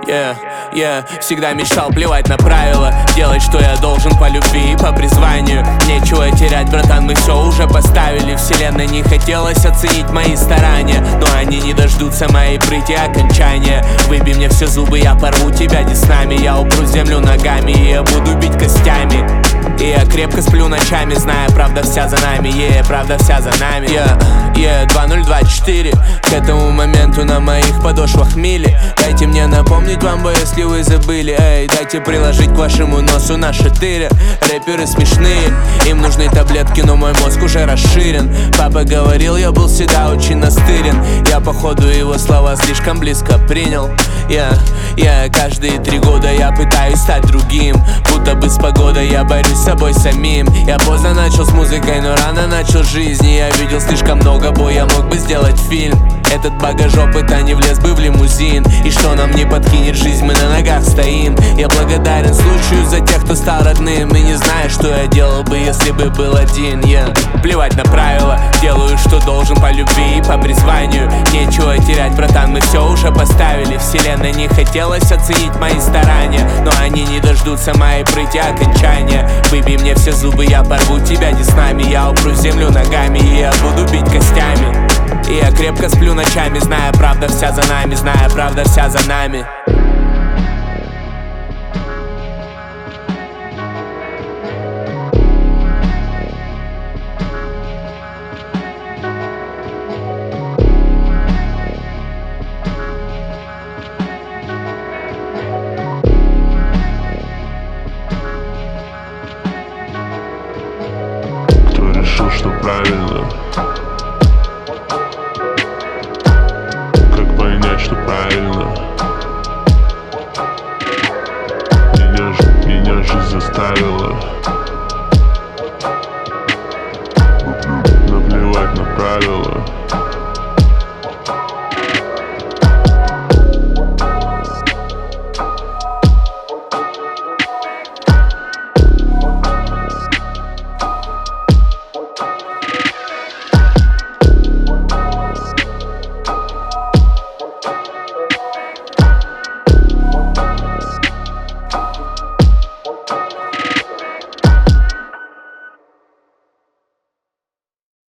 Всегда мечтал плевать на правила, делать, что я должен по любви и по призванию. Нечего терять, братан, мы все уже поставили. Вселенной не хотелось оценить мои старания, но они не дождутся моей прыти окончания. Выбей мне все зубы, я порву тебя деснами. Я упру землю ногами, и я буду бить костями. И я крепко сплю ночами, зная, правда вся за нами, правда вся за нами. 2024, к этому моменту на моих подошвах мили. Дайте мне напомнить вам, бо если вы забыли, дайте приложить к вашему носу наши тыря. Рэперы смешные, им нужны таблетки, но мой мозг уже расширен. Папа говорил, я был всегда очень настырен. Я походу его слова слишком близко принял. Каждые 3 года я пытаюсь стать другим, будто бы с погодой я борюсь с собой самим. Я поздно начал с музыкой, но рано начал жизнь. И я видел слишком много, бо я мог бы сделать фильм. Этот багаж опыта не влез бы в лимузин. И что нам не подкинет жизнь, мы на ногах стоим. Я благодарен случаю за тех, кто стал родным. И не знаю, что я делал бы, если бы был один. Плевать на правила, делаю, что должен по любви и по призванию. Нечего терять, братан, мы все уже поставили. Вселенной не хотелось оценить мои старания, но они не дождутся моей прыти окончания. Выбей мне все зубы, я порву тебя деснами. Я упру землю ногами, и я буду бить костями. И я крепко сплю ночами, зная, правда вся за нами, зная, правда вся за нами. Кто решил, что правильно? Что правильно? Меня же заставила наплевать на правила.